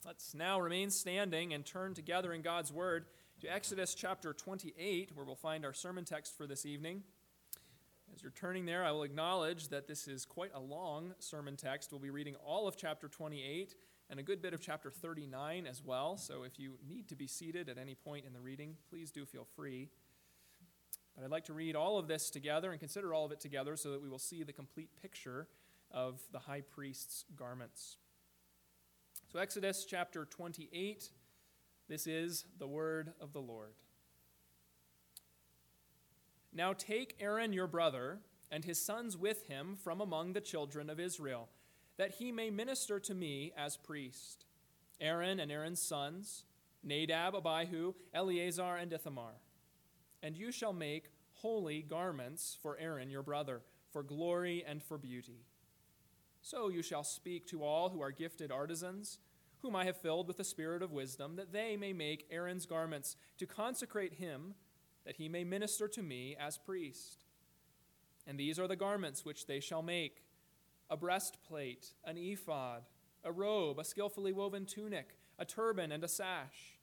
Let's now remain standing and turn together in God's Word to Exodus chapter 28, where we'll find our sermon text for this evening. As you're turning there, I will acknowledge that this is quite a long sermon text. We'll be reading all of chapter 28 and a good bit of chapter 39 as well. So if you need to be seated at any point in the reading, please do feel free. But I'd like to read all of this together and consider all of it together so that we will see the complete picture of the high priest's garments. So Exodus chapter 28, this is the word of the Lord. Now take Aaron your brother and his sons with him from among the children of Israel, that he may minister to me as priest. Aaron and Aaron's sons, Nadab, Abihu, Eleazar, and Ithamar. And you shall make holy garments for Aaron your brother, for glory and for beauty. So you shall speak to all who are gifted artisans, whom I have filled with the spirit of wisdom, that they may make Aaron's garments to consecrate him, that he may minister to me as priest. And these are the garments which they shall make: a breastplate, an ephod, a robe, a skillfully woven tunic, a turban, and a sash.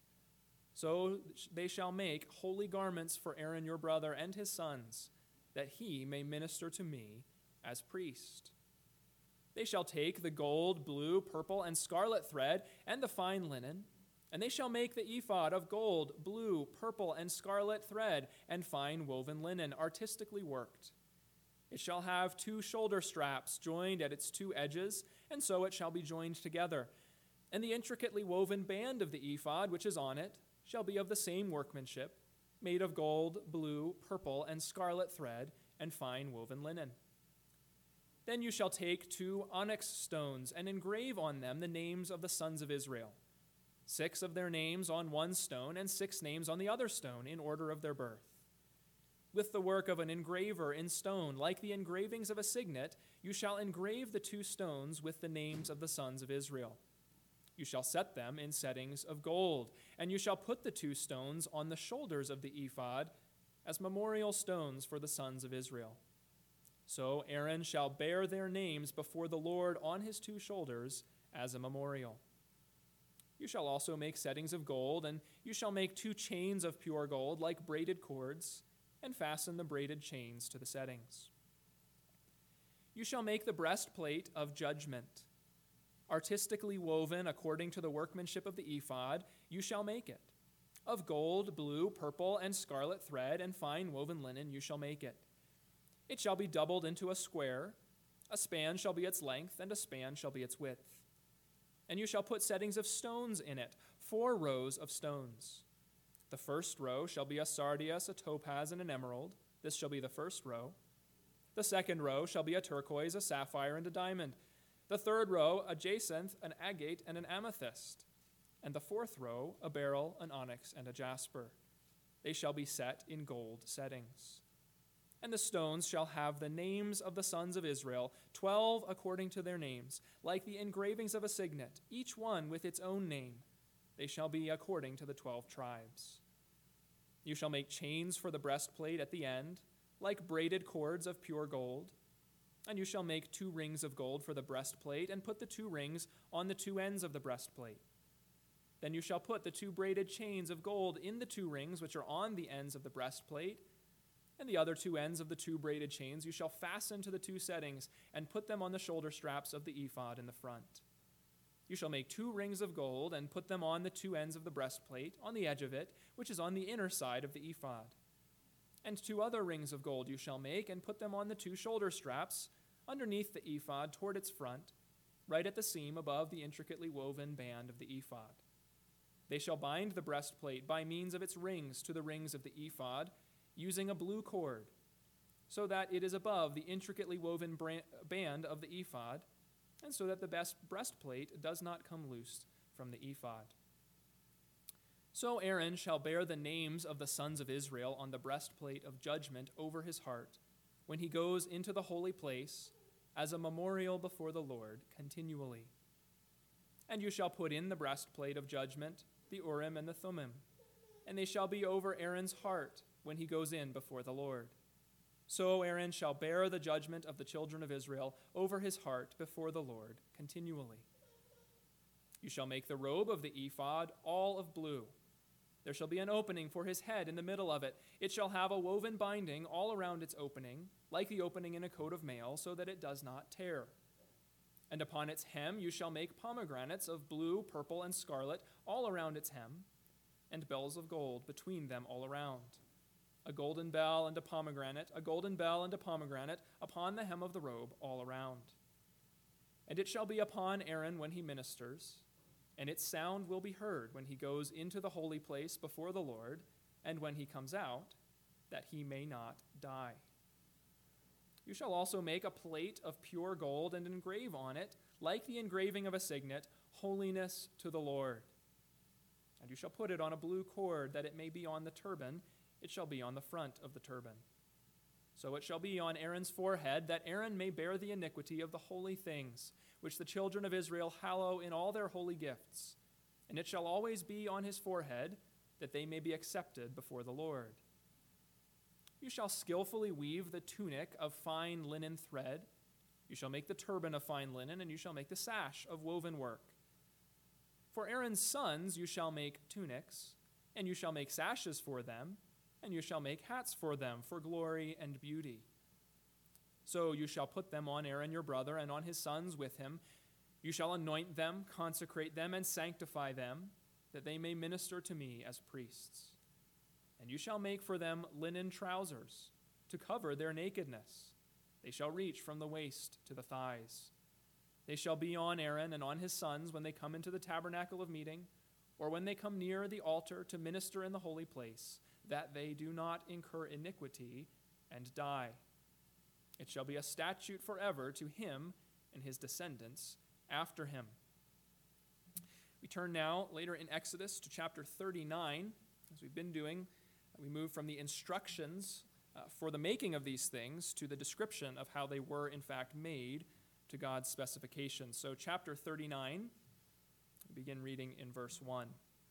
So they shall make holy garments for Aaron your brother and his sons, that he may minister to me as priest. They shall take the gold, blue, purple, and scarlet thread, and the fine linen, and they shall make the ephod of gold, blue, purple, and scarlet thread, and fine woven linen, artistically worked. It shall have 2 shoulder straps joined at its 2 edges, and so it shall be joined together. And the intricately woven band of the ephod, which is on it, shall be of the same workmanship, made of gold, blue, purple, and scarlet thread, and fine woven linen. Then you shall take 2 onyx stones and engrave on them the names of the sons of Israel, 6 of their names on one stone and 6 names on the other stone in order of their birth. With the work of an engraver in stone, like the engravings of a signet, you shall engrave the 2 stones with the names of the sons of Israel. You shall set them in settings of gold, and you shall put the 2 stones on the shoulders of the ephod as memorial stones for the sons of Israel. So Aaron shall bear their names before the Lord on his 2 shoulders as a memorial. You shall also make settings of gold, and you shall make 2 chains of pure gold like braided cords, and fasten the braided chains to the settings. You shall make the breastplate of judgment. Artistically woven according to the workmanship of the ephod, you shall make it. Of gold, blue, purple, and scarlet thread, and fine woven linen you shall make it. It shall be doubled into a square. A span shall be its length, and a span shall be its width. And you shall put settings of stones in it, 4 rows of stones. The first row shall be a sardius, a topaz, and an emerald. This shall be the first row. The second row shall be a turquoise, a sapphire, and a diamond. The third row, a jacinth, an agate, and an amethyst. And the fourth row, a beryl, an onyx, and a jasper. They shall be set in gold settings. And the stones shall have the names of the sons of Israel, 12 according to their names, like the engravings of a signet, each one with its own name. They shall be according to the 12 tribes. You shall make chains for the breastplate at the end, like braided cords of pure gold. And you shall make 2 rings of gold for the breastplate, and put the 2 rings on the 2 ends of the breastplate. Then you shall put the 2 braided chains of gold in the 2 rings which are on the ends of the breastplate, and the other 2 ends of the 2 braided chains you shall fasten to the 2 settings, and put them on the shoulder straps of the ephod in the front. You shall make 2 rings of gold, and put them on the 2 ends of the breastplate, on the edge of it, which is on the inner side of the ephod. And 2 other rings of gold you shall make, and put them on the 2 shoulder straps, underneath the ephod toward its front, right at the seam above the intricately woven band of the ephod. They shall bind the breastplate by means of its rings to the rings of the ephod, using a blue cord, so that it is above the intricately woven band of the ephod, and so that the breastplate does not come loose from the ephod. So Aaron shall bear the names of the sons of Israel on the breastplate of judgment over his heart, when he goes into the holy place, as a memorial before the Lord continually. And you shall put in the breastplate of judgment the Urim and the Thummim, and they shall be over Aaron's heart when he goes in before the Lord. So Aaron shall bear the judgment of the children of Israel over his heart before the Lord continually. You shall make the robe of the ephod all of blue. There shall be an opening for his head in the middle of it. It shall have a woven binding all around its opening, like the opening in a coat of mail, so that it does not tear. And upon its hem you shall make pomegranates of blue, purple, and scarlet all around its hem, and bells of gold between them all around. A golden bell and a pomegranate, a golden bell and a pomegranate upon the hem of the robe all around. And it shall be upon Aaron when he ministers, and its sound will be heard when he goes into the holy place before the Lord, and when he comes out, that he may not die. You shall also make a plate of pure gold and engrave on it, like the engraving of a signet, holiness to the Lord. And you shall put it on a blue cord, that it may be on the turban. It shall be on the front of the turban. So it shall be on Aaron's forehead, that Aaron may bear the iniquity of the holy things, which the children of Israel hallow in all their holy gifts. And it shall always be on his forehead, that they may be accepted before the Lord. You shall skillfully weave the tunic of fine linen thread. You shall make the turban of fine linen, and you shall make the sash of woven work. For Aaron's sons you shall make tunics, and you shall make sashes for them, and you shall make hats for them for glory and beauty. So you shall put them on Aaron your brother and on his sons with him. You shall anoint them, consecrate them, and sanctify them, that they may minister to me as priests. And you shall make for them linen trousers to cover their nakedness. They shall reach from the waist to the thighs. They shall be on Aaron and on his sons when they come into the tabernacle of meeting, or when they come near the altar to minister in the holy place, that they do not incur iniquity and die. It shall be a statute forever to him and his descendants after him. We turn now, later in Exodus, to chapter 39, as we've been doing. We move from the instructions for the making of these things to the description of how they were in fact made to God's specifications. So chapter 39, we begin reading in verse 1.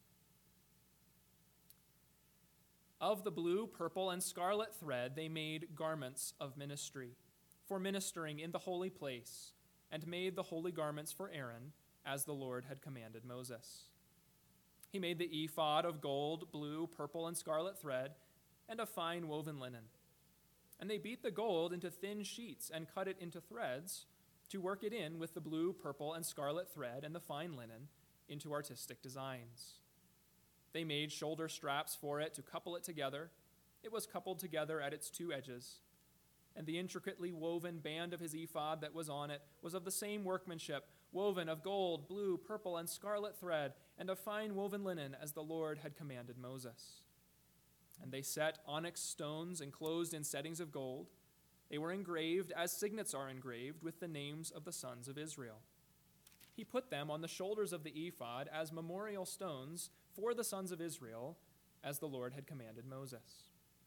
Of the blue, purple, and scarlet thread they made garments of ministry for ministering in the holy place, and made the holy garments for Aaron, as the Lord had commanded Moses. He made the ephod of gold, blue, purple, and scarlet thread, and of fine woven linen. And they beat the gold into thin sheets and cut it into threads to work it in with the blue, purple, and scarlet thread and the fine linen into artistic designs. They made shoulder straps for it to couple it together. It was coupled together at its two edges. And the intricately woven band of his ephod that was on it was of the same workmanship, woven of gold, blue, purple, and scarlet thread, and of fine woven linen, as the Lord had commanded Moses. And they set onyx stones enclosed in settings of gold. They were engraved as signets are engraved with the names of the sons of Israel. He put them on the shoulders of the ephod as memorial stones for the sons of Israel, as the Lord had commanded Moses.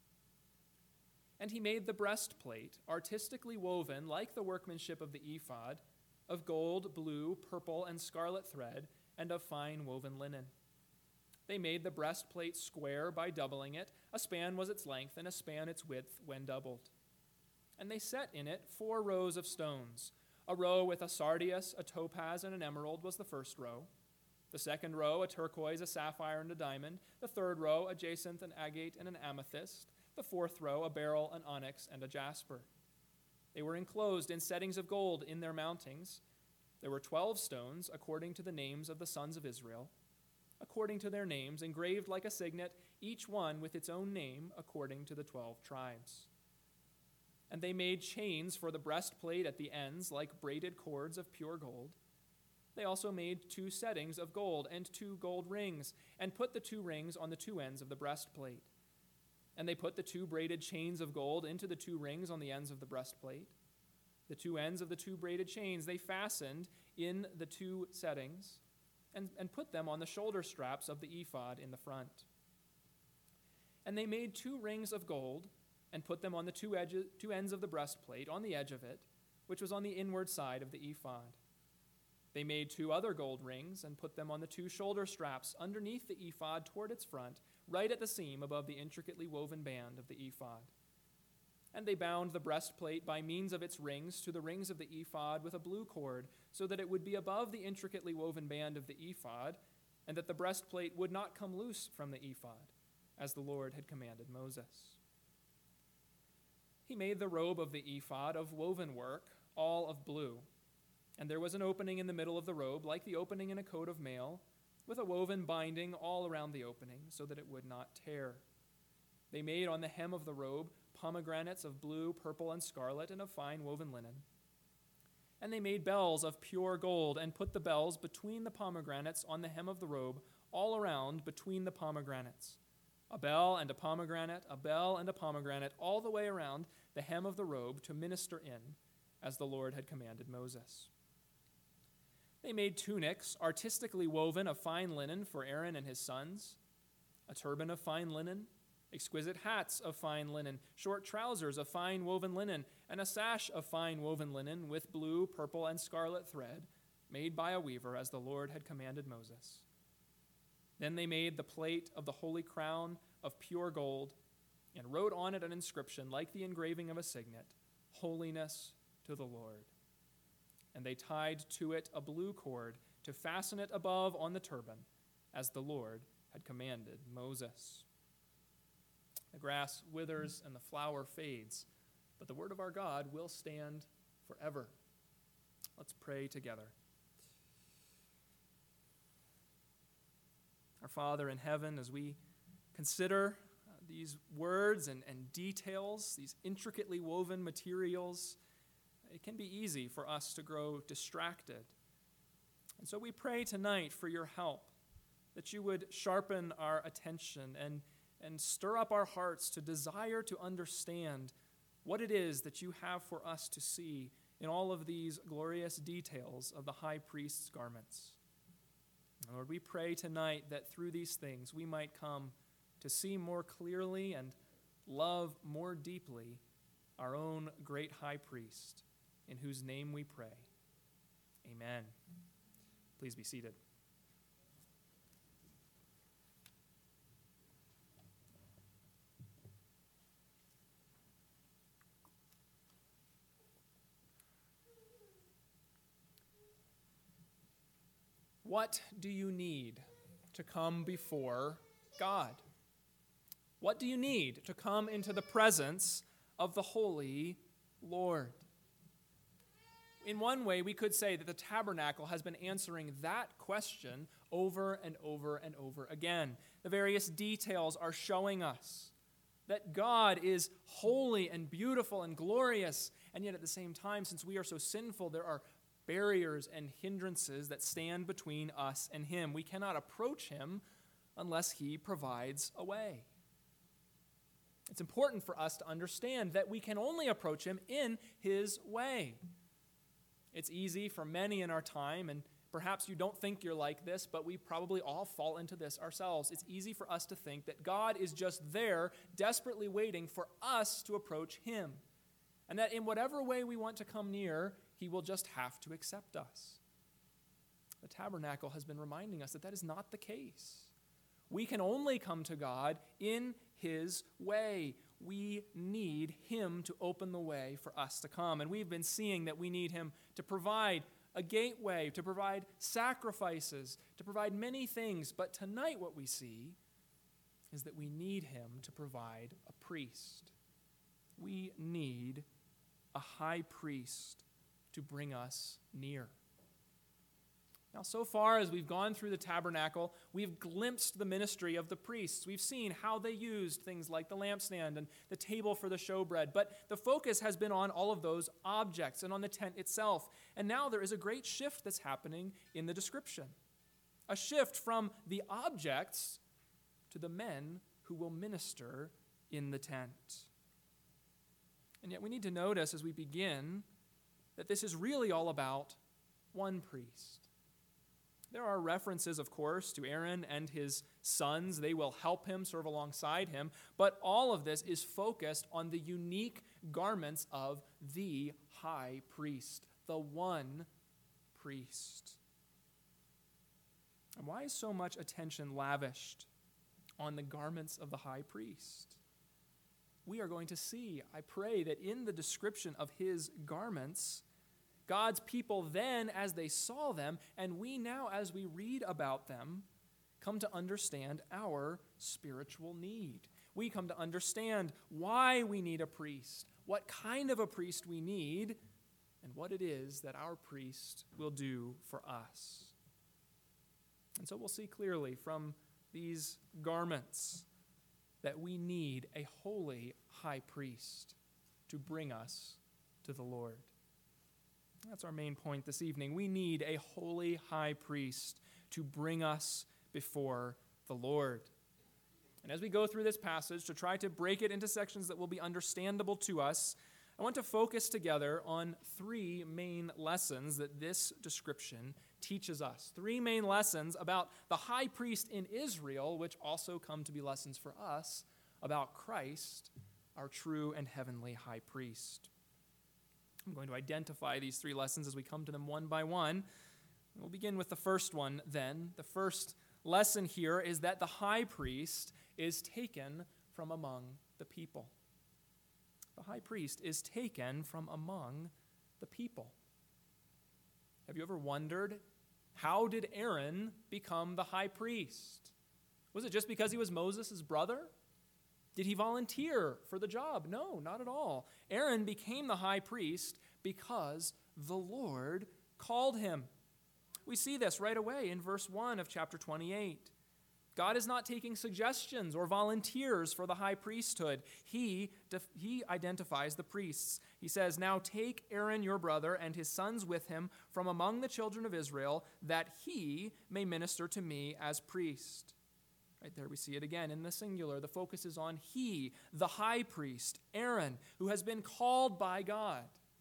And he made the breastplate, artistically woven like the workmanship of the ephod, of gold, blue, purple, and scarlet thread, and of fine woven linen. They made the breastplate square by doubling it. A span was its length, and a span its width when doubled. And they set in it 4 rows of stones. A row with a sardius, a topaz, and an emerald was the first row. The second row, a turquoise, a sapphire, and a diamond. The third row, a jacinth, an agate, and an amethyst. The fourth row, a beryl, an onyx, and a jasper. They were enclosed in settings of gold in their mountings. There were 12 stones, according to the names of the sons of Israel, according to their names, engraved like a signet, each one with its own name, according to the 12 tribes. And they made chains for the breastplate at the ends, like braided cords of pure gold. They also made 2 settings of gold and 2 gold rings, and put the 2 rings on the 2 ends of the breastplate. And they put the 2 braided chains of gold into the 2 rings on the ends of the breastplate. The 2 ends of the 2 braided chains they fastened in the 2 settings and put them on the shoulder straps of the ephod in the front. And they made 2 rings of gold and put them on the 2 ends of the breastplate, on the edge of it, which was on the inward side of the ephod. They made 2 other gold rings and put them on the 2 shoulder straps underneath the ephod toward its front, right at the seam above the intricately woven band of the ephod. And they bound the breastplate by means of its rings to the rings of the ephod with a blue cord, so that it would be above the intricately woven band of the ephod, and that the breastplate would not come loose from the ephod, as the Lord had commanded Moses. He made the robe of the ephod of woven work, all of blue. And there was an opening in the middle of the robe, like the opening in a coat of mail, with a woven binding all around the opening, so that it would not tear. They made on the hem of the robe pomegranates of blue, purple, and scarlet, and of fine woven linen. And they made bells of pure gold, and put the bells between the pomegranates on the hem of the robe, all around between the pomegranates. A bell and a pomegranate, a bell and a pomegranate, all the way around the hem of the robe to minister in, as the Lord had commanded Moses. They made tunics artistically woven of fine linen for Aaron and his sons, a turban of fine linen, exquisite hats of fine linen, short trousers of fine woven linen, and a sash of fine woven linen with blue, purple, and scarlet thread, made by a weaver, as the Lord had commanded Moses. Then they made the plate of the holy crown of pure gold, and wrote on it an inscription like the engraving of a signet, Holiness to the Lord. And they tied to it a blue cord to fasten it above on the turban, as the Lord had commanded Moses. The grass withers and the flower fades, but the word of our God will stand forever. Let's pray together. Our Father in heaven, as we consider these words and details, these intricately woven materials, it can be easy for us to grow distracted. And so we pray tonight for your help, that you would sharpen our attention and stir up our hearts to desire to understand what it is that you have for us to see in all of these glorious details of the high priest's garments. Lord, we pray tonight that through these things we might come to see more clearly and love more deeply our own great high priest, in whose name we pray. Amen. Please be seated. What do you need to come before God? What do you need to come into the presence of the Holy Lord? In one way, we could say that the tabernacle has been answering that question over and over and over again. The various details are showing us that God is holy and beautiful and glorious, and yet at the same time, since we are so sinful, there are barriers and hindrances that stand between us and him. We cannot approach him unless he provides a way. It's important for us to understand that we can only approach him in his way. It's easy for many in our time, and perhaps you don't think you're like this, but we probably all fall into this ourselves. It's easy for us to think that God is just there, desperately waiting for us to approach him, and that in whatever way we want to come near, he will just have to accept us. The tabernacle has been reminding us that that is not the case. We can only come to God in his way. We need him to open the way for us to come. And we've been seeing that we need him to provide a gateway, to provide sacrifices, to provide many things. But tonight what we see is that we need him to provide a priest. We need a high priest to bring us near. Now, so far as we've gone through the tabernacle, we've glimpsed the ministry of the priests. We've seen how they used things like the lampstand and the table for the showbread. But the focus has been on all of those objects and on the tent itself. And now there is a great shift that's happening in the description. A shift from the objects to the men who will minister in the tent. And yet we need to notice as we begin that this is really all about one priest. There are references, of course, to Aaron and his sons. They will help him, serve alongside him. But all of this is focused on the unique garments of the high priest, the one priest. And why is so much attention lavished on the garments of the high priest? we are going to see, I pray, that in the description of his garments, God's people then, as they saw them, and we now, as we read about them, come to understand our spiritual need. We come to understand why we need a priest, what kind of a priest we need, and what it is that our priest will do for us. And so we'll see clearly from these garments that we need a holy high priest to bring us to the Lord. That's our main point this evening. We need a holy high priest to bring us before the Lord. And as we go through this passage to try to break it into sections that will be understandable to us, I want to focus together on three main lessons that this description teaches us. Three main lessons about the high priest in Israel, which also come to be lessons for us about Christ, our true and heavenly high priest. I'm going to identify these three lessons as we come to them one by one. We'll begin with the first one then. The first lesson here is that the high priest is taken from among the people. The high priest is taken from among the people. Have you ever wondered, how did Aaron become the high priest? Was it just because he was Moses' brother? Did he volunteer for the job? No, not at all. Aaron became the high priest because the Lord called him. We see this right away in verse 1 of chapter 28. God is not taking suggestions or volunteers for the high priesthood. He identifies the priests. He says, "Now take Aaron your brother and his sons with him from among the children of Israel, that he may minister to me as priest." Right there we see it again in the singular. The focus is on he, the high priest, Aaron, who has been called by God.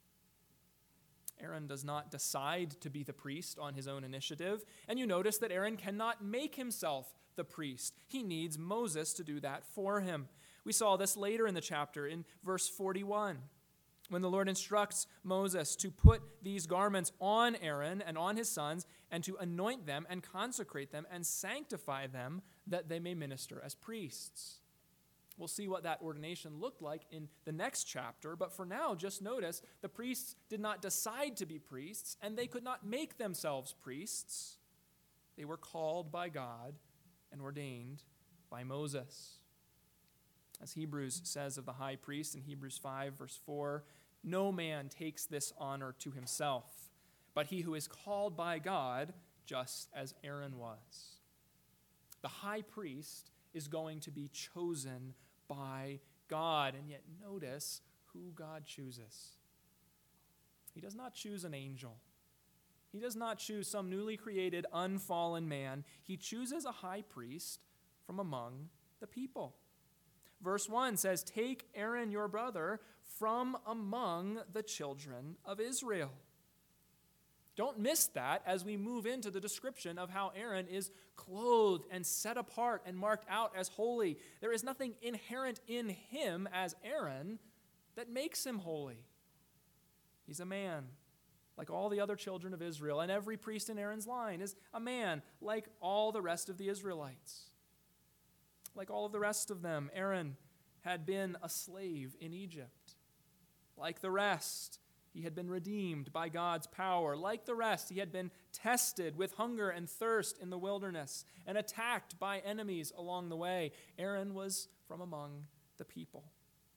Aaron does not decide to be the priest on his own initiative. And you notice that Aaron cannot make himself the priest. He needs Moses to do that for him. We saw this later in the chapter in verse 41, when the Lord instructs Moses to put these garments on Aaron and on his sons and to anoint them and consecrate them and sanctify them that they may minister as priests. We'll see what that ordination looked like in the next chapter, but for now, just notice the priests did not decide to be priests, and they could not make themselves priests. They were called by God and ordained by Moses. As Hebrews says of the high priest in Hebrews 5, verse 4, "No man takes this honor to himself, but he who is called by God, just as Aaron was." The high priest is going to be chosen by God. And yet notice who God chooses. He does not choose an angel. He does not choose some newly created, unfallen man. He chooses a high priest from among the people. Verse 1 says, "Take Aaron your brother from among the children of Israel." Don't miss that as we move into the description of how Aaron is clothed and set apart and marked out as holy. There is nothing inherent in him as Aaron that makes him holy. He's a man like all the other children of Israel, and every priest in Aaron's line is a man like all the rest of the Israelites. Like all of the rest of them, Aaron had been a slave in Egypt. Like the rest, he had been redeemed by God's power. Like the rest, he had been tested with hunger and thirst in the wilderness and attacked by enemies along the way. Aaron was from among the people.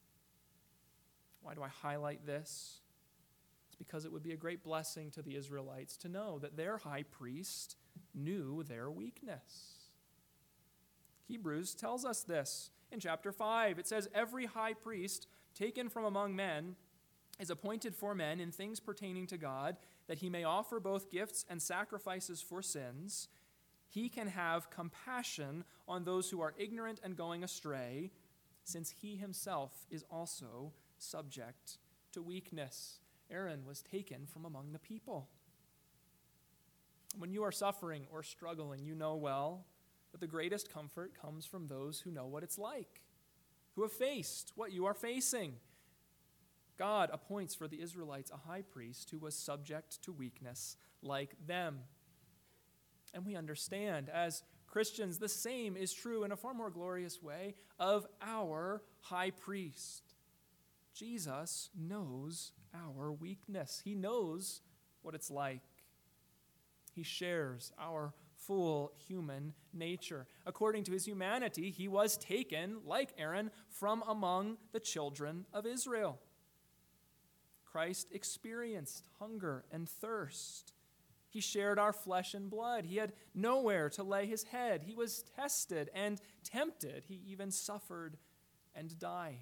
Why do I highlight this? It's because it would be a great blessing to the Israelites to know that their high priest knew their weakness. Hebrews tells us this in chapter 5. It says, "Every high priest taken from among men is appointed for men in things pertaining to God, that he may offer both gifts and sacrifices for sins. He can have compassion on those who are ignorant and going astray, since he himself is also subject to weakness." Aaron was taken from among the people. When you are suffering or struggling, you know well that the greatest comfort comes from those who know what it's like, who have faced what you are facing. God appoints for the Israelites a high priest who was subject to weakness like them. And we understand as Christians, the same is true in a far more glorious way of our high priest. Jesus knows our weakness. He knows what it's like. He shares our full human nature. According to his humanity, he was taken, like Aaron, from among the children of Israel. Christ experienced hunger and thirst. He shared our flesh and blood. He had nowhere to lay his head. He was tested and tempted. He even suffered and died.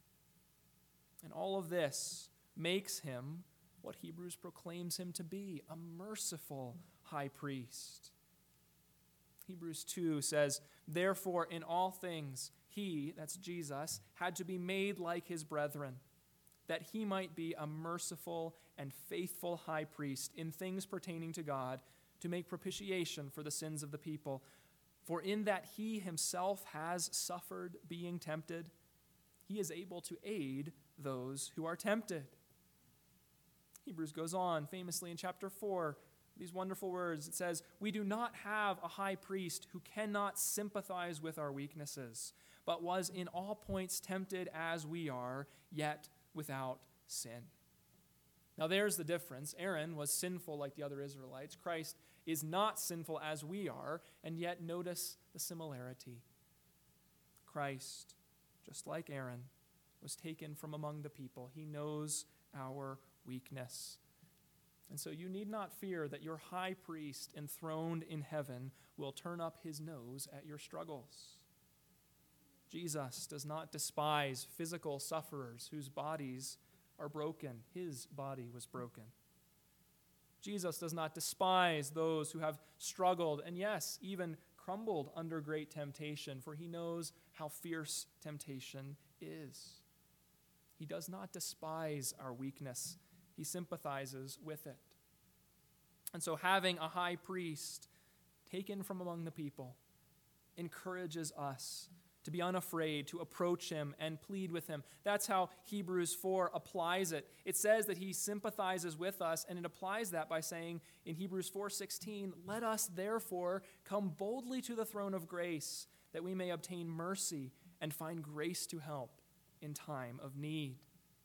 And all of this makes him what Hebrews proclaims him to be, a merciful high priest. Hebrews 2 says, "Therefore, in all things, he," that's Jesus, "had to be made like his brethren, that he might be a merciful and faithful high priest in things pertaining to God, to make propitiation for the sins of the people. For in that he himself has suffered being tempted, he is able to aid those who are tempted." Hebrews goes on famously in chapter 4, these wonderful words. It says, "We do not have a high priest who cannot sympathize with our weaknesses, but was in all points tempted as we are, yet without sin." Now there's the difference. Aaron was sinful like the other Israelites. Christ is not sinful as we are, and yet notice the similarity. Christ, just like Aaron, was taken from among the people. He knows our weakness. And so you need not fear that your high priest enthroned in heaven will turn up his nose at your struggles. Jesus does not despise physical sufferers whose bodies are broken. His body was broken. Jesus does not despise those who have struggled and, yes, even crumbled under great temptation, for he knows how fierce temptation is. He does not despise our weakness. He sympathizes with it. And so having a high priest taken from among the people encourages us to be unafraid, to approach him and plead with him. That's how Hebrews 4 applies it. It says that he sympathizes with us, and it applies that by saying in Hebrews 4:16, "Let us therefore come boldly to the throne of grace, that we may obtain mercy and find grace to help in time of need."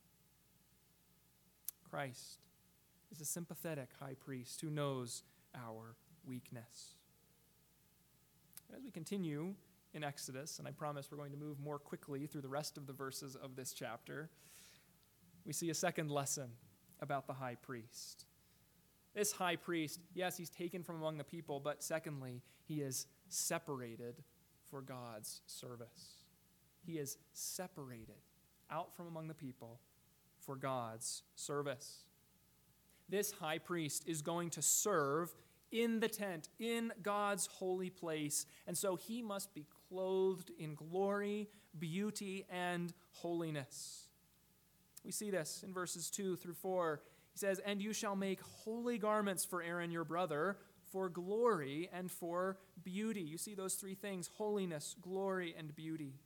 Christ is a sympathetic high priest who knows our weakness. As we continue in Exodus, and I promise we're going to move more quickly through the rest of the verses of this chapter, we see a second lesson about the high priest. This high priest, yes, he's taken from among the people, but secondly, he is separated for God's service. He is separated out from among the people for God's service. This high priest is going to serve in the tent, in God's holy place, and so he must be clothed in glory, beauty, and holiness. We see this in verses 2 through 4. He says, "And you shall make holy garments for Aaron your brother, for glory and for beauty." You see those three things: holiness, glory, and beauty.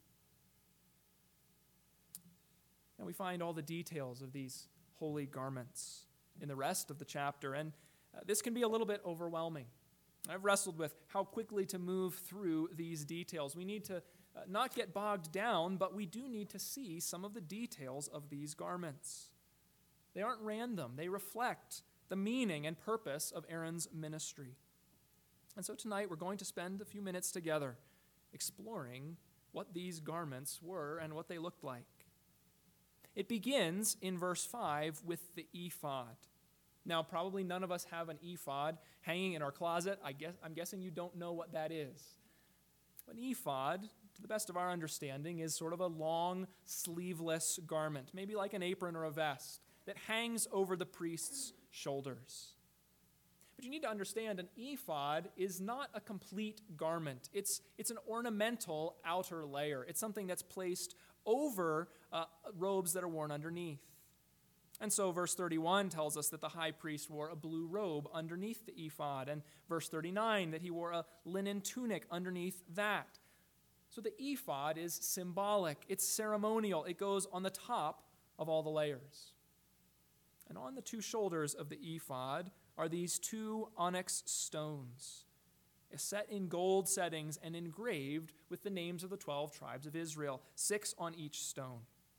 And we find all the details of these holy garments in the rest of the chapter, and this can be a little bit overwhelming. I've wrestled with how quickly to move through these details. We need to not get bogged down, but we do need to see some of the details of these garments. They aren't random. They reflect the meaning and purpose of Aaron's ministry. And so tonight we're going to spend a few minutes together exploring what these garments were and what they looked like. It begins in verse 5 with the ephod. Now, probably none of us have an ephod hanging in our closet. I'm guessing you don't know what that is. An ephod, to the best of our understanding, is sort of a long, sleeveless garment, maybe like an apron or a vest, that hangs over the priest's shoulders. But you need to understand, an ephod is not a complete garment. It's an ornamental outer layer. It's something that's placed over robes that are worn underneath. And so verse 31 tells us that the high priest wore a blue robe underneath the ephod, and verse 39 that he wore a linen tunic underneath that. So the ephod is symbolic, it's ceremonial, it goes on the top of all the layers. And on the two shoulders of the ephod are these two onyx stones. set in gold settings and engraved with the names of the 12 tribes of Israel, 6 on each stone.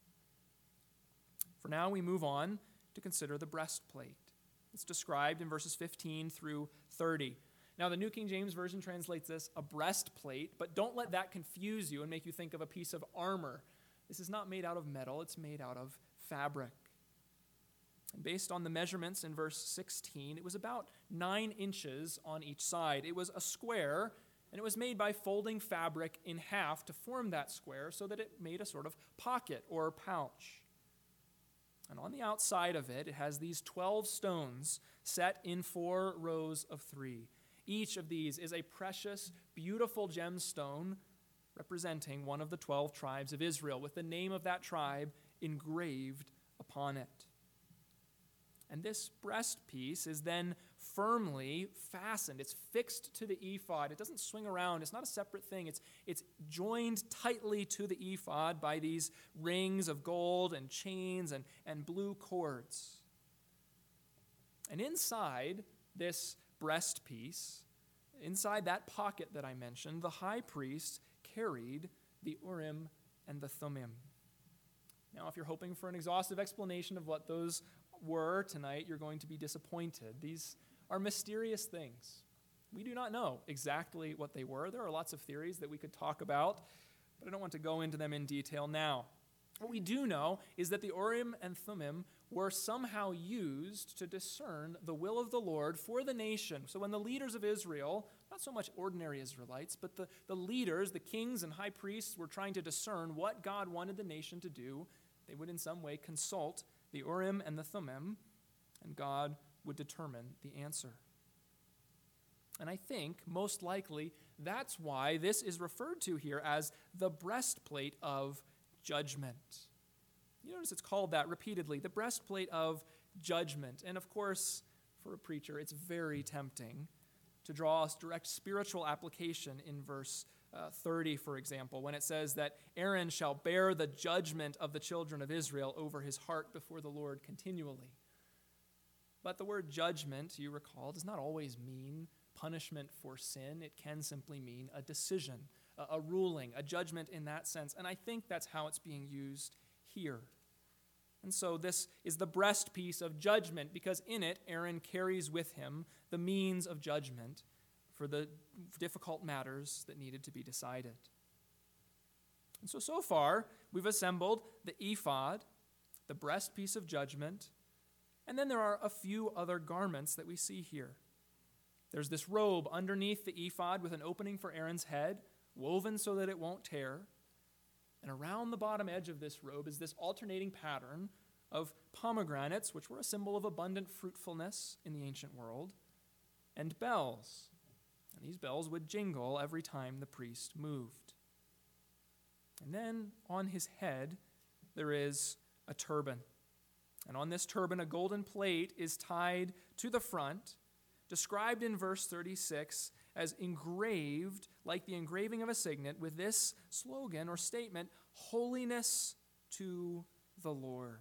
For now, we move on to consider the breastplate. It's described in verses 15 through 30. Now, the New King James Version translates this a breastplate, but don't let that confuse you and make you think of a piece of armor. This is not made out of metal, it's made out of fabric. And based on the measurements in verse 16, it was about 9 inches on each side. It was a square, and it was made by folding fabric in half to form that square so that it made a sort of pocket or pouch. And on the outside of it, it has these 12 stones set in 4 rows of 3. Each of these is a precious, beautiful gemstone representing one of the 12 tribes of Israel, with the name of that tribe engraved upon it. And this breastpiece is then firmly fastened. It's fixed to the ephod. It doesn't swing around. It's not a separate thing. It's joined tightly to the ephod by these rings of gold and chains and blue cords. And inside this breastpiece, inside that pocket that I mentioned, the high priest carried the Urim and the Thummim. Now, if you're hoping for an exhaustive explanation of what those were tonight, you're going to be disappointed. These are mysterious things. We do not know exactly what they were. There are lots of theories that we could talk about, but I don't want to go into them in detail now. What we do know is that the Urim and Thummim were somehow used to discern the will of the Lord for the nation. So when the leaders of Israel, not so much ordinary Israelites, but the leaders, the kings and high priests, were trying to discern what God wanted the nation to do, they would in some way consult the Urim and the Thummim, and God would determine the answer. And I think, most likely, that's why this is referred to here as the breastplate of judgment. You notice it's called that repeatedly, the breastplate of judgment. And of course, for a preacher, it's very tempting to draw a direct spiritual application in verse 30, for example, when it says that Aaron shall bear the judgment of the children of Israel over his heart before the Lord continually. But the word judgment, you recall, does not always mean punishment for sin. It can simply mean a decision, a ruling, a judgment in that sense. And I think that's how it's being used here. And so this is the breastpiece of judgment, because in it Aaron carries with him the means of judgment for the difficult matters that needed to be decided. And so far, we've assembled the ephod, the breastpiece of judgment, and then there are a few other garments that we see here. There's this robe underneath the ephod with an opening for Aaron's head, woven so that it won't tear. And around the bottom edge of this robe is this alternating pattern of pomegranates, which were a symbol of abundant fruitfulness in the ancient world, and bells. And these bells would jingle every time the priest moved. And then on his head, there is a turban. And on this turban, a golden plate is tied to the front, described in verse 36 as engraved, like the engraving of a signet, with this slogan or statement, "Holiness to the Lord."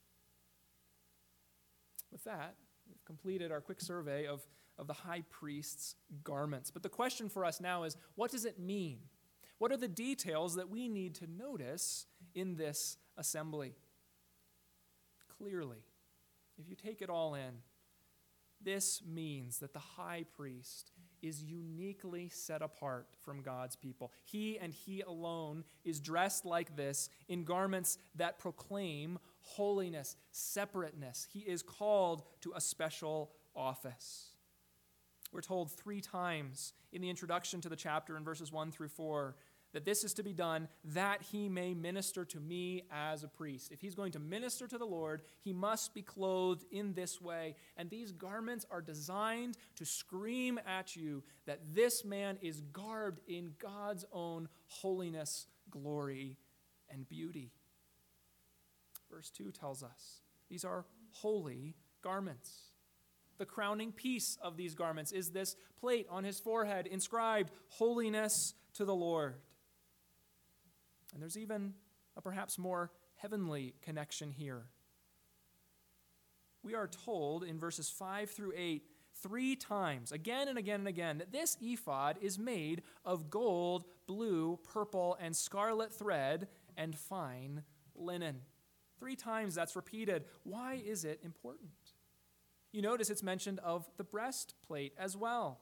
With that, we've completed our quick survey of the high priest's garments. But the question for us now is, what does it mean? What are the details that we need to notice in this assembly? Clearly, if you take it all in, this means that the high priest is uniquely set apart from God's people. He and he alone is dressed like this in garments that proclaim holiness, separateness. He is called to a special office. We're told 3 times in the introduction to the chapter in verses 1 through 4 that this is to be done that he may minister to me as a priest. If he's going to minister to the Lord, he must be clothed in this way. And these garments are designed to scream at you that this man is garbed in God's own holiness, glory, and beauty. Verse 2 tells us these are holy garments. The crowning piece of these garments is this plate on his forehead inscribed, "Holiness to the Lord." And there's even a perhaps more heavenly connection here. We are told in verses 5 through 8, 3 times, again and again and again, that this ephod is made of gold, blue, purple, and scarlet thread and fine linen. 3 times that's repeated. Why is it important? You notice it's mentioned of the breastplate as well.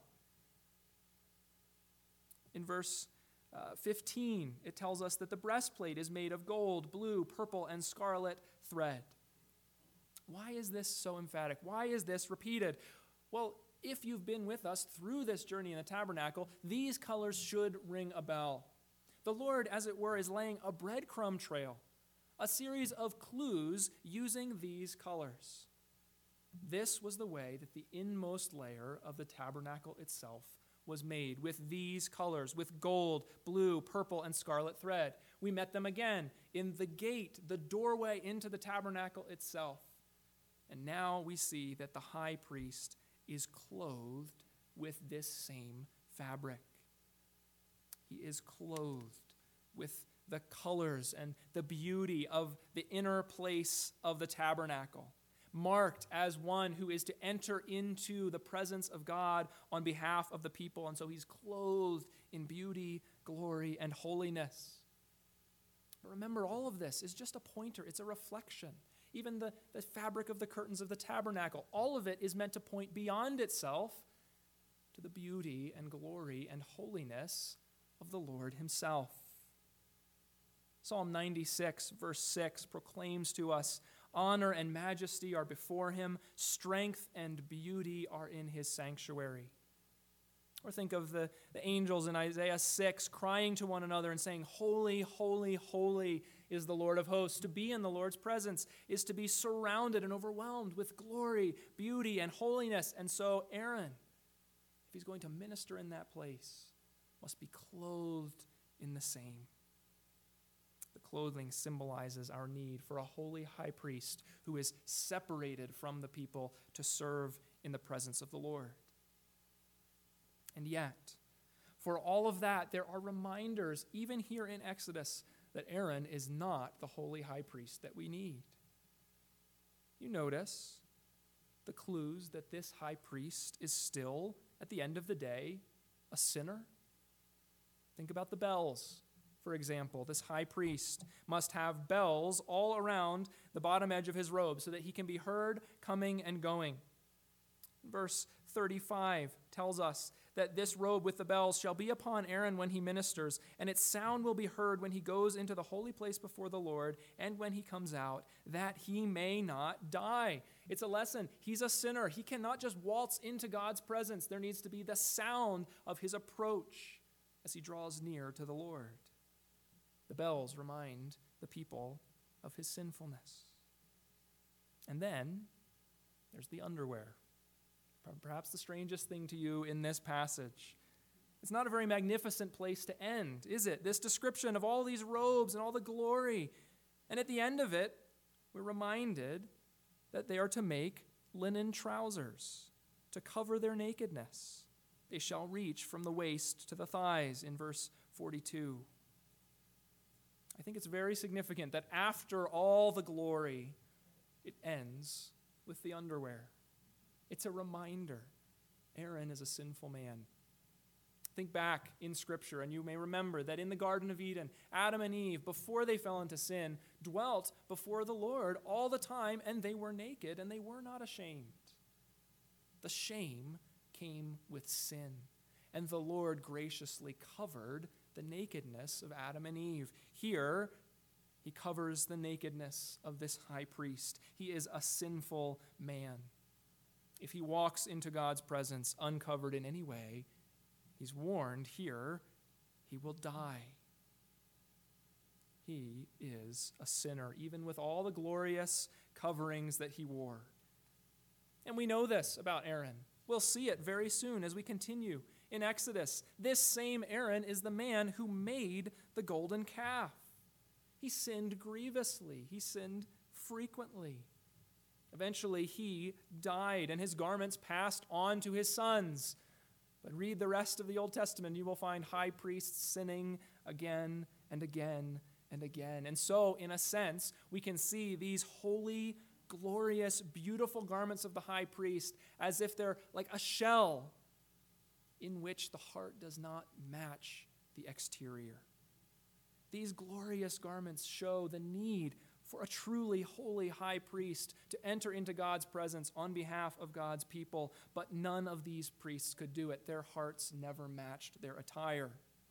In verse 15, it tells us that the breastplate is made of gold, blue, purple, and scarlet thread. Why is this so emphatic? Why is this repeated? Well, if you've been with us through this journey in the tabernacle, these colors should ring a bell. The Lord, as it were, is laying a breadcrumb trail, a series of clues using these colors. This was the way that the inmost layer of the tabernacle itself was made, with these colors, with gold, blue, purple, and scarlet thread. We met them again in the gate, the doorway into the tabernacle itself. And now we see that the high priest is clothed with this same fabric. He is clothed with the colors and the beauty of the inner place of the tabernacle, marked as one who is to enter into the presence of God on behalf of the people. And so he's clothed in beauty, glory, and holiness. But remember, all of this is just a pointer. It's a reflection. Even the fabric of the curtains of the tabernacle, all of it is meant to point beyond itself to the beauty and glory and holiness of the Lord himself. Psalm 96, verse 6, proclaims to us, honor and majesty are before him, strength and beauty are in his sanctuary. Or think of the angels in Isaiah 6 crying to one another and saying, holy, holy, holy is the Lord of hosts. To be in the Lord's presence is to be surrounded and overwhelmed with glory, beauty, and holiness. And so Aaron, if he's going to minister in that place, must be clothed in the same. The clothing symbolizes our need for a holy high priest who is separated from the people to serve in the presence of the Lord. And yet, for all of that, there are reminders, even here in Exodus, that Aaron is not the holy high priest that we need. You notice the clues that this high priest is still, at the end of the day, a sinner? Think about the bells. For example, this high priest must have bells all around the bottom edge of his robe so that he can be heard coming and going. Verse 35 tells us that this robe with the bells shall be upon Aaron when he ministers, and its sound will be heard when he goes into the holy place before the Lord and when he comes out, that he may not die. It's a lesson. He's a sinner. He cannot just waltz into God's presence. There needs to be the sound of his approach as he draws near to the Lord. The bells remind the people of his sinfulness. And then there's the underwear. Perhaps the strangest thing to you in this passage. It's not a very magnificent place to end, is it? This description of all these robes and all the glory. And at the end of it, we're reminded that they are to make linen trousers to cover their nakedness. They shall reach from the waist to the thighs in verse 42. I think it's very significant that after all the glory, it ends with the underwear. It's a reminder. Aaron is a sinful man. Think back in Scripture, and you may remember that in the Garden of Eden, Adam and Eve, before they fell into sin, dwelt before the Lord all the time, and they were naked, and they were not ashamed. The shame came with sin, and the Lord graciously covered the nakedness of Adam and Eve. Here, he covers the nakedness of this high priest. He is a sinful man. If he walks into God's presence uncovered in any way, he's warned here, he will die. He is a sinner, even with all the glorious coverings that he wore. And we know this about Aaron. We'll see it very soon as we continue in Exodus. This same Aaron is the man who made the golden calf. He sinned grievously. He sinned frequently. Eventually, he died, and his garments passed on to his sons. But read the rest of the Old Testament, you will find high priests sinning again and again and again. And so, in a sense, we can see these holy, glorious, beautiful garments of the high priest, as if they're like a shell in which the heart does not match the exterior. These glorious garments show the need for a truly holy high priest to enter into God's presence on behalf of God's people, but none of these priests could do it. Their hearts never matched their attire.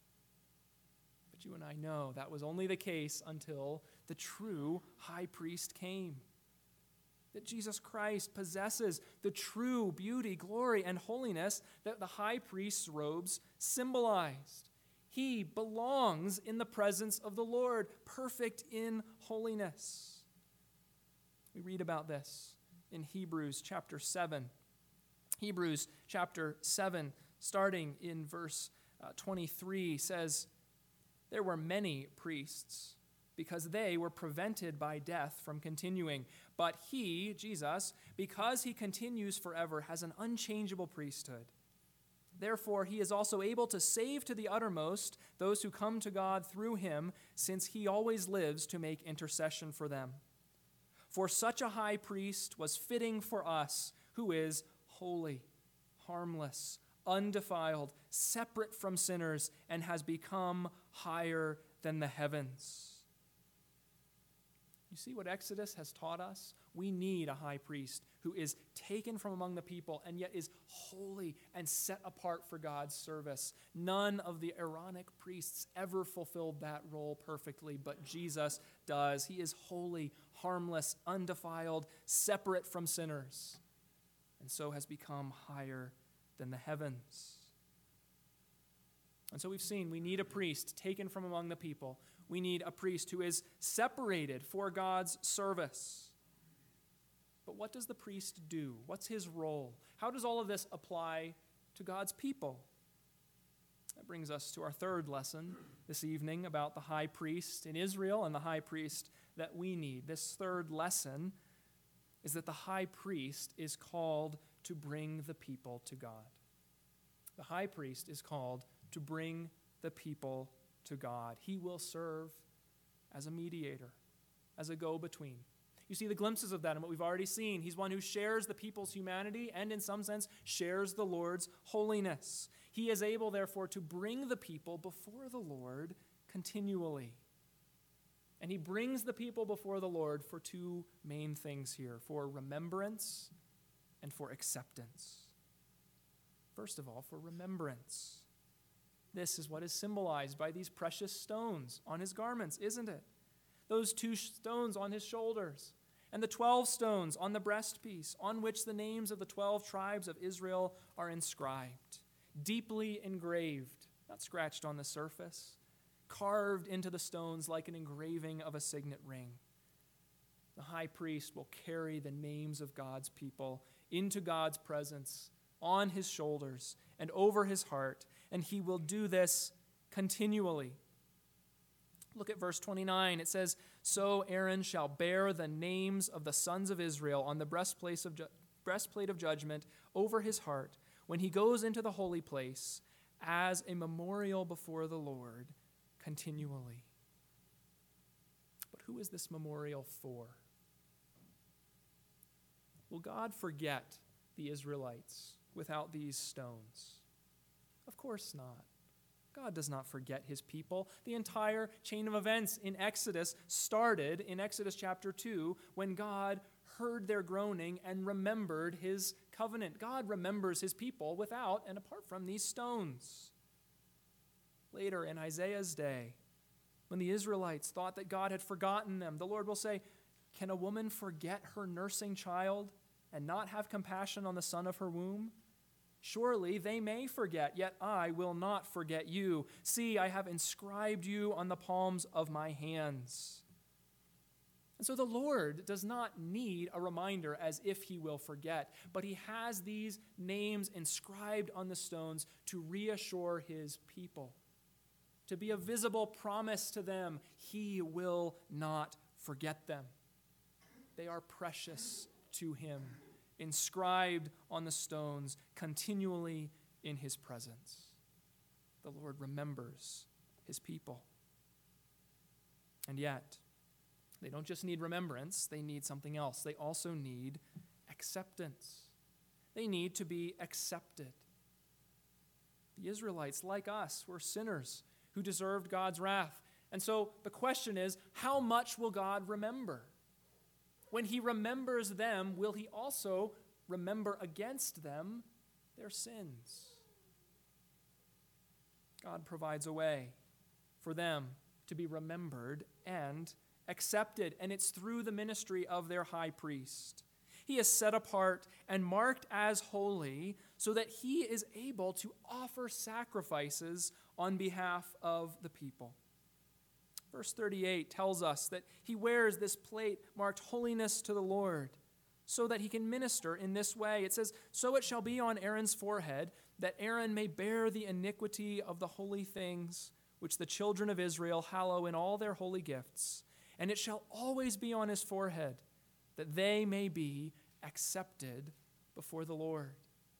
But you and I know that was only the case until the true high priest came. That Jesus Christ possesses the true beauty, glory, and holiness that the high priest's robes symbolized. He belongs in the presence of the Lord, perfect in holiness. We read about this in Hebrews chapter 7. Hebrews chapter 7, starting in verse 23, says, "There were many priests, because they were prevented by death from continuing. But he, Jesus, because he continues forever, has an unchangeable priesthood. Therefore, he is also able to save to the uttermost those who come to God through him, since he always lives to make intercession for them. For such a high priest was fitting for us, who is holy, harmless, undefiled, separate from sinners, and has become higher than the heavens." You see what Exodus has taught us? We need a high priest who is taken from among the people and yet is holy and set apart for God's service. None of the Aaronic priests ever fulfilled that role perfectly, but Jesus does. He is holy, harmless, undefiled, separate from sinners, and so has become higher than the heavens. And so we've seen we need a priest taken from among the people. We need a priest who is separated for God's service. But what does the priest do? What's his role? How does all of this apply to God's people? That brings us to our third lesson this evening about the high priest in Israel and the high priest that we need. This third lesson is that the high priest is called to bring the people to God. The high priest is called to bring the people to God. He will serve as a mediator, as a go-between. You see the glimpses of that in what we've already seen. He's one who shares the people's humanity and in some sense shares the Lord's holiness. He is able, therefore, to bring the people before the Lord continually. And he brings the people before the Lord for two main things here, for remembrance and for acceptance. First of all, for remembrance. This is what is symbolized by these precious stones on his garments, isn't it? Those 2 stones on his shoulders, and the 12 stones on the breastpiece, on which the names of the 12 tribes of Israel are inscribed, deeply engraved, not scratched on the surface, carved into the stones like an engraving of a signet ring. The high priest will carry the names of God's people into God's presence on his shoulders and over his heart, and he will do this continually. Look at verse 29. It says, "So Aaron shall bear the names of the sons of Israel on the breastplate of judgment over his heart when he goes into the holy place as a memorial before the Lord continually." But who is this memorial for? Will God forget the Israelites without these stones? Of course not. God does not forget his people. The entire chain of events in Exodus started in Exodus chapter 2 when God heard their groaning and remembered his covenant. God remembers his people without and apart from these stones. Later in Isaiah's day, when the Israelites thought that God had forgotten them, the Lord will say, "Can a woman forget her nursing child and not have compassion on the son of her womb? Surely they may forget, yet I will not forget you. See, I have inscribed you on the palms of my hands." And so the Lord does not need a reminder as if he will forget, but he has these names inscribed on the stones to reassure his people, to be a visible promise to them. He will not forget them. They are precious to him, inscribed on the stones continually in his presence. The Lord remembers his people. And yet, They don't just need remembrance, they need something else. They also need acceptance. They need to be accepted. The Israelites, like us, were sinners who deserved God's wrath. And so the question is, how much will God remember? When he remembers them, will he also remember against them their sins? God provides a way for them to be remembered and accepted, and it's through the ministry of their high priest. He is set apart and marked as holy so that he is able to offer sacrifices on behalf of the people. Verse 38 tells us that he wears this plate marked holiness to the Lord so that he can minister in this way. It says, "So it shall be on Aaron's forehead, that Aaron may bear the iniquity of the holy things which the children of Israel hallow in all their holy gifts. And it shall always be on his forehead, that they may be accepted before the Lord."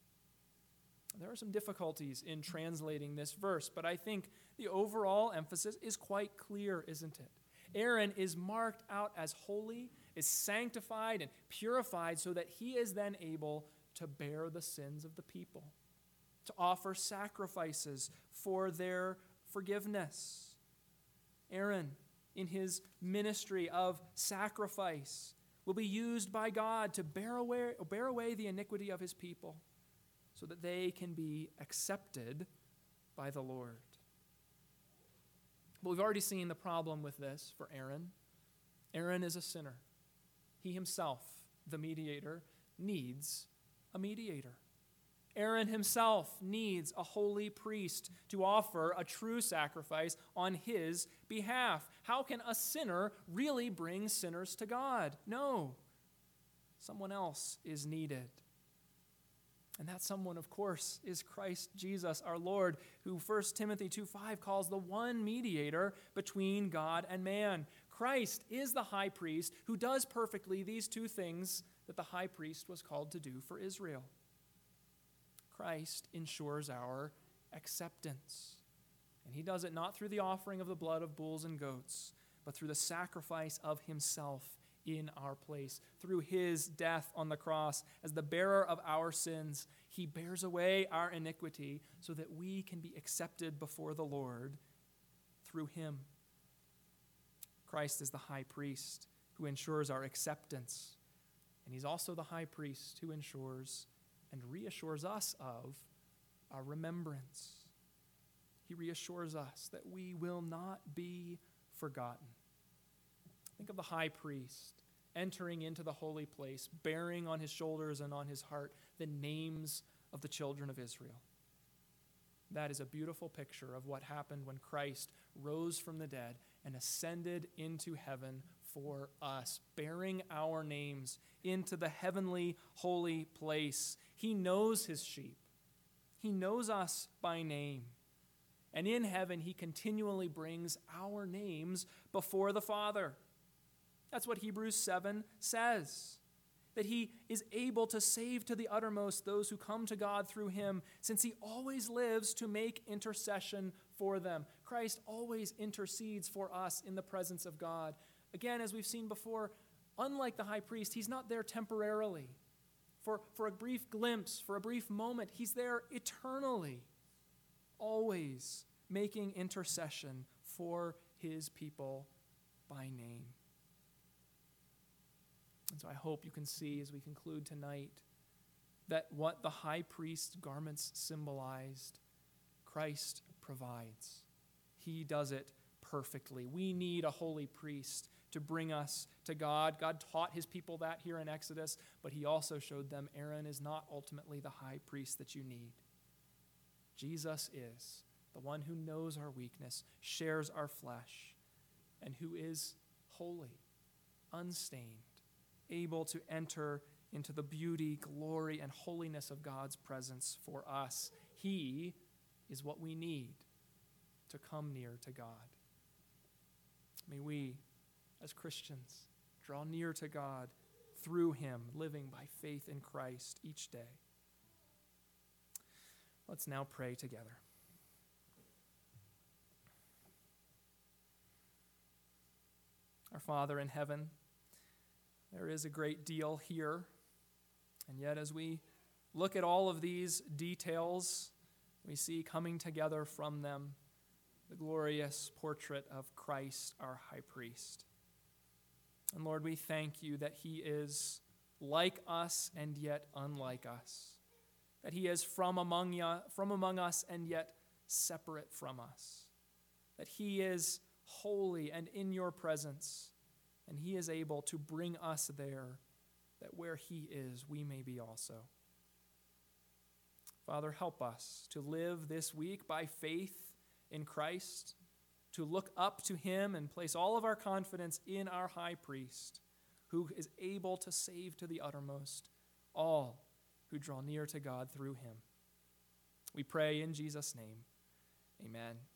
There are some difficulties in translating this verse, but I think the overall emphasis is quite clear, isn't it? Aaron is marked out as holy, is sanctified and purified so that he is then able to bear the sins of the people, to offer sacrifices for their forgiveness. Aaron, in his ministry of sacrifice, will be used by God to bear away the iniquity of his people so that they can be accepted by the Lord. But we've already seen the problem with this for Aaron. Aaron is a sinner. He himself, the mediator, needs a mediator. Aaron himself needs a holy priest to offer a true sacrifice on his behalf. How can a sinner really bring sinners to God? No. Someone else is needed. And that someone, of course, is Christ Jesus our Lord, who 1 Timothy 2:5 calls the one mediator between God and man. Christ is the high priest who does perfectly these two things that the high priest was called to do for Israel. Christ ensures our acceptance. And he does it not through the offering of the blood of bulls and goats, but through the sacrifice of himself in our place. Through his death on the cross, as the bearer of our sins, he bears away our iniquity so that we can be accepted before the Lord through him. Christ is the high priest who ensures our acceptance. And he's also the high priest who ensures and reassures us of our remembrance. He reassures us that we will not be forgotten. Think of the high priest entering into the holy place, bearing on his shoulders and on his heart the names of the children of Israel. That is a beautiful picture of what happened when Christ rose from the dead and ascended into heaven for us, bearing our names into the heavenly holy place. He knows his sheep. He knows us by name. And in heaven, he continually brings our names before the Father. That's what Hebrews 7 says, that he is able to save to the uttermost those who come to God through him, since he always lives to make intercession for them. Christ always intercedes for us in the presence of God. Again, as we've seen before, unlike the high priest, he's not there temporarily. For a brief glimpse, for a brief moment, he's there eternally, always making intercession for his people by name. And so I hope you can see as we conclude tonight that what the high priest's garments symbolized, Christ provides. He does it perfectly. We need a holy priest to bring us to God. God taught his people that here in Exodus, but he also showed them Aaron is not ultimately the high priest that you need. Jesus is the one who knows our weakness, shares our flesh, and who is holy, unstained, able to enter into the beauty, glory, and holiness of God's presence for us. He is what we need to come near to God. May we, as Christians, draw near to God through him, living by faith in Christ each day. Let's now pray together. Our Father in heaven, there is a great deal here, and yet as we look at all of these details, we see coming together from them the glorious portrait of Christ, our high priest. And Lord, we thank you that he is like us and yet unlike us, that he is from among us and yet separate from us, that he is holy and in your presence, and he is able to bring us there, that where he is, we may be also. Father, help us to live this week by faith in Christ, to look up to him and place all of our confidence in our high priest, who is able to save to the uttermost all who draw near to God through him. We pray in Jesus' name. Amen.